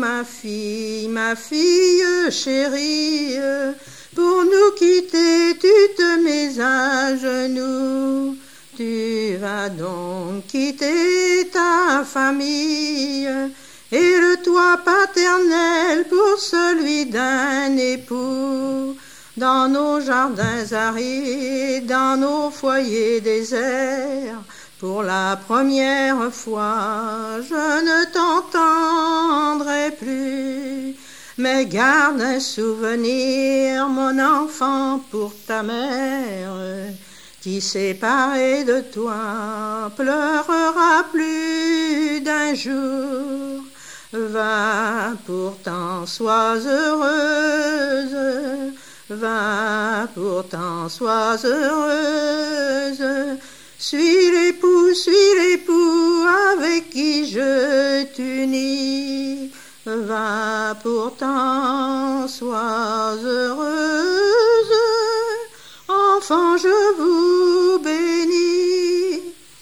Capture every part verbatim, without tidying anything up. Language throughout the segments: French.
ma fille, ma fille chérie, pour nous quitter, tu te mets à genoux. Tu vas donc quitter ta famille et le toit paternel pour celui d'un époux. Dans nos jardins arides, dans nos foyers déserts, pour la première fois, je ne t'entendrai plus. Mais garde un souvenir, mon enfant, pour ta mère, qui séparée de toi pleurera plus d'un jour. Va pourtant, sois heureuse, va pourtant, sois heureuse. Suis l'époux, suis l'époux avec qui je t'unis. Va pourtant, sois heureuse. Enfants, je vous bénis.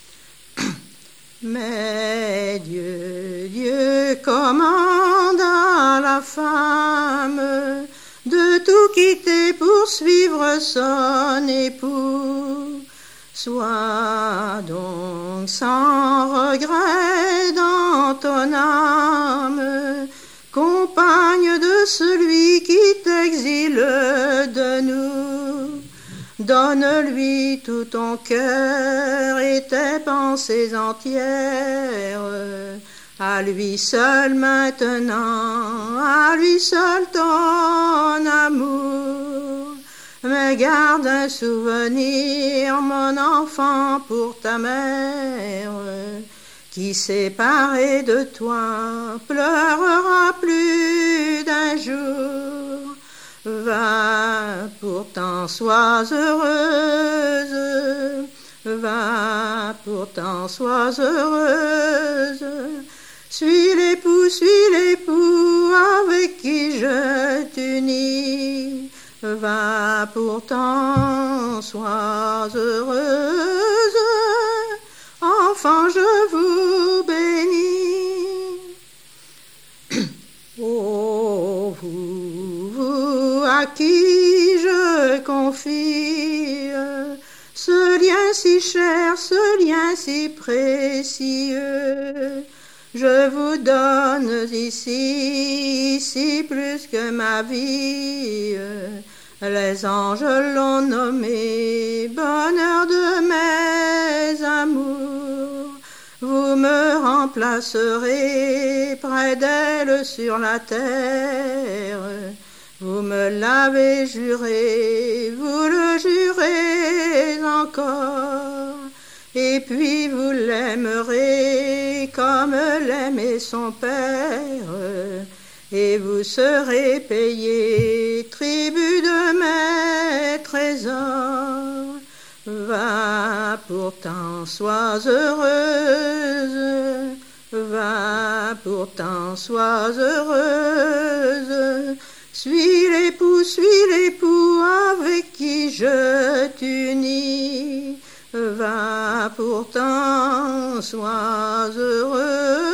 Mais Dieu, Dieu commande à la femme de tout quitter pour suivre son époux. Sois donc sans regret dans ton âme, compagne de celui qui t'exile de nous. Donne-lui tout ton cœur et tes pensées entières, à lui seul maintenant, à lui seul ton amour. Mais garde un souvenir, mon enfant, pour ta mère, qui séparée de toi pleurera plus d'un jour. Va pourtant, sois heureuse, va pourtant, sois heureuse. Suis l'époux, suis l'époux avec qui je t'unis. Va pourtant, sois heureuse, enfant, je vous bénis. Oh, vous, vous, à qui je confie ce lien si cher, ce lien si précieux, je vous donne ici, ici plus que ma vie. Les anges l'ont nommé bonheur de mes amours. Vous me remplacerez près d'elle sur la terre. Vous me l'avez juré, vous le jurez encore. Et puis vous l'aimerez comme l'aimait son père. Et vous serez payé tribut de mes trésors. Va pourtant, sois heureuse. Va pourtant, sois heureuse. Suis l'époux, suis l'époux avec qui je t'unis. Va pourtant, sois heureuse.